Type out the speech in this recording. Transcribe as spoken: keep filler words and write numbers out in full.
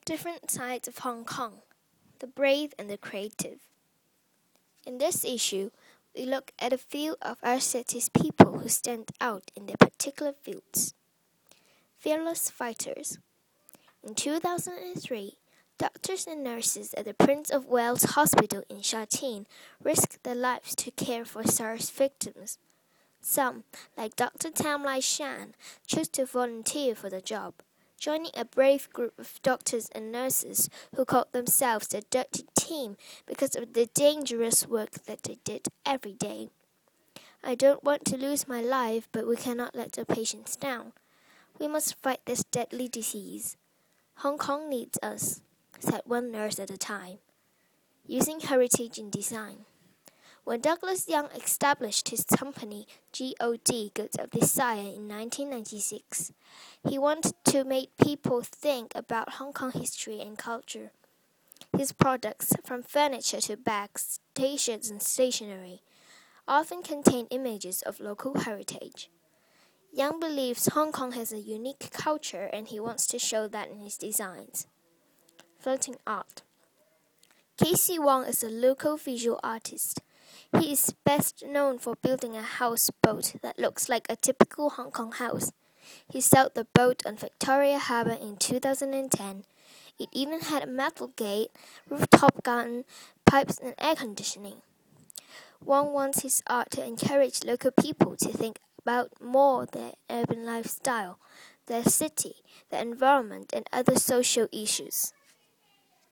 Different sides of Hong Kong, the brave and the creative. In this issue, we look at a few of our city's people who stand out in their particular fields. Fearless fighters. In two thousand three, doctors and nurses at the Prince of Wales Hospital in Sha Tin risked their lives to care for SARS victims. Some, like Doctor Tam Lai Shan, chose to volunteer for the job, joining a brave group of doctors and nurses who called themselves the Dirty Team because of the dangerous work that they did every day. I don't want to lose my life, but we cannot let the patients down. We must fight this deadly disease. Hong Kong needs us, said one nurse at a time. Using heritage in design. When Douglas Young established his company G O D Goods of Desire in nineteen ninety-six, he wanted to make people think about Hong Kong history and culture. His products, from furniture to bags, t-shirts and stationery, often contain images of local heritage. Young believes Hong Kong has a unique culture and he wants to show that in his designs. Floating art. Casey Wong is a local visual artist. He is best known for building a houseboat that looks like a typical Hong Kong house. He sailed the boat on Victoria Harbour in two thousand ten. It even had a metal gate, rooftop garden, pipes and air conditioning. Wong wants his art to encourage local people to think about more their urban lifestyle, their city, their environment and other social issues.